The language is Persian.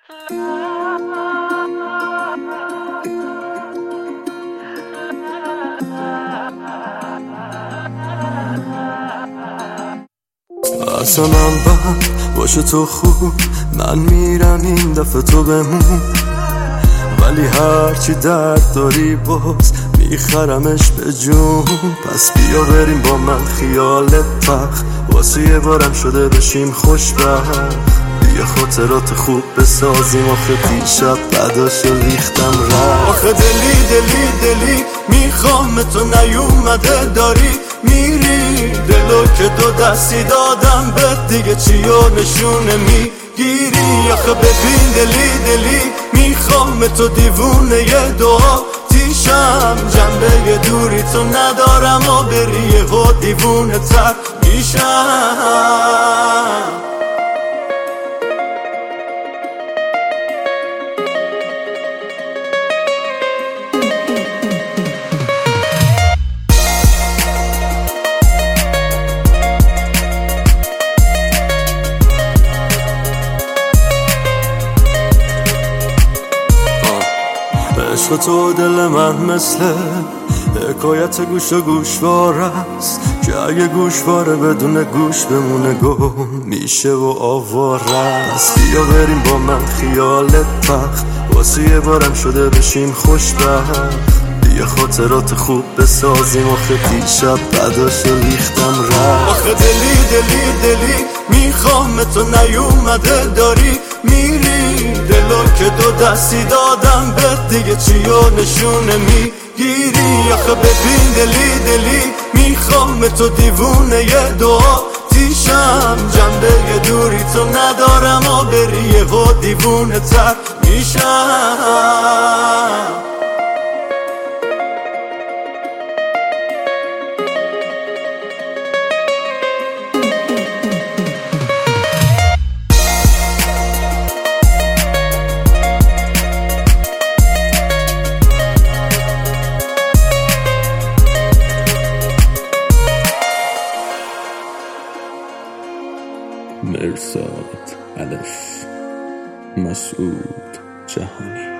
اصلا من باشه تو خوب، من میرم این دفعه تو بمون، ولی هرچی درد داری باز میخرمش به جون. پس بیا بریم با من خیالت پخ، واسه یه بارم شده بشیم خوشبخت. بیا خاطرات خوب بسازیم، آخه دیشب بعداشو ریختم رفت. آخه دلی میخوام تو نیومده داری میری، دلو که دو دستی دادم به دیگه چیو نشونه میگیری. آخه ببین دلی میخوام تو دیوونه یه دعا تیشم، جنبه یه دوری تو ندارم و بری یه و دیوونه تر میشم. عشق تو دل من مثل حکایت گوش و گوشوار است، که اگه گوشواره بدون گوش بمونه گم میشه و آواره است. بیا بریم با من خیالت پخ، واسه یه بارم شده بشیم خوشبخت. بیا خاطرات خوب بسازیم، آخه دیشب بعداشو ریختم رفت. آخه دلی میخوام تو نیومده داری میری، دلو که دو دستی دادم به دیگه چیو نشونه میگیری. آخه ببین دلی میخوام تو دیوونه یه دعا تیشم، جنبه یه دوری تو ندارم و بری یه و دیوونه تر میشم. مرزاد الف مسعود جهانی.